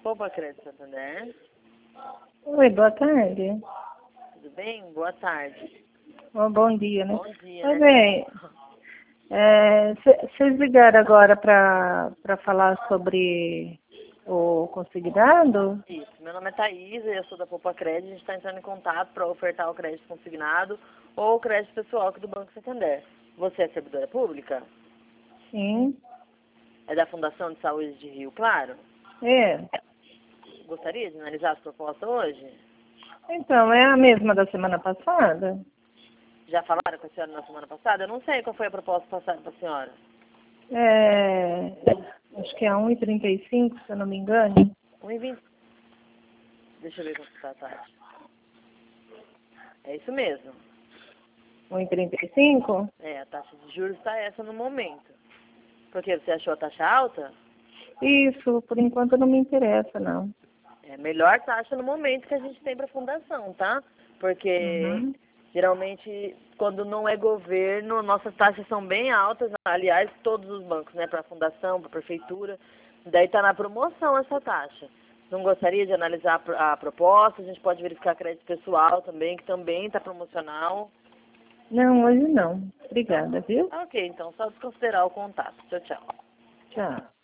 Poupa Crédito Santander. Oi, boa tarde. Tudo bem? Boa tarde. Oh, bom dia, né? Bom dia, Oi, né? bem, vocês ligaram agora para falar sobre o consignado? Isso. Meu nome é Thaisa, eu sou da Poupa Crédito. A gente está entrando em contato para ofertar o crédito consignado ou o crédito pessoal aqui do Banco Santander. Você é servidora pública? Sim. É da Fundação de Saúde de Rio Claro? É. Gostaria de analisar as propostas hoje? Então, é a mesma da semana passada? Já falaram com a senhora na semana passada? Eu não sei qual foi a proposta passada para a senhora. Acho que é 1,35, se eu não me engano. 1,20. Deixa eu ver quanto está a taxa. É isso mesmo. 1,35? É, a taxa de juros está essa no momento. Por quê? Você achou a taxa alta? Isso, por enquanto não me interessa, não. É a melhor taxa no momento que a gente tem para a fundação, tá? Porque Uhum. geralmente quando não é governo, nossas taxas são bem altas, aliás, todos os bancos, né? Para a fundação, para a prefeitura. Daí tá na promoção essa taxa. Não gostaria de analisar a proposta? A gente pode verificar crédito pessoal também, que também está promocional. Não, hoje não. Obrigada, viu? Ok, então só desconsiderar o contato. Tchau, tchau. Tchau.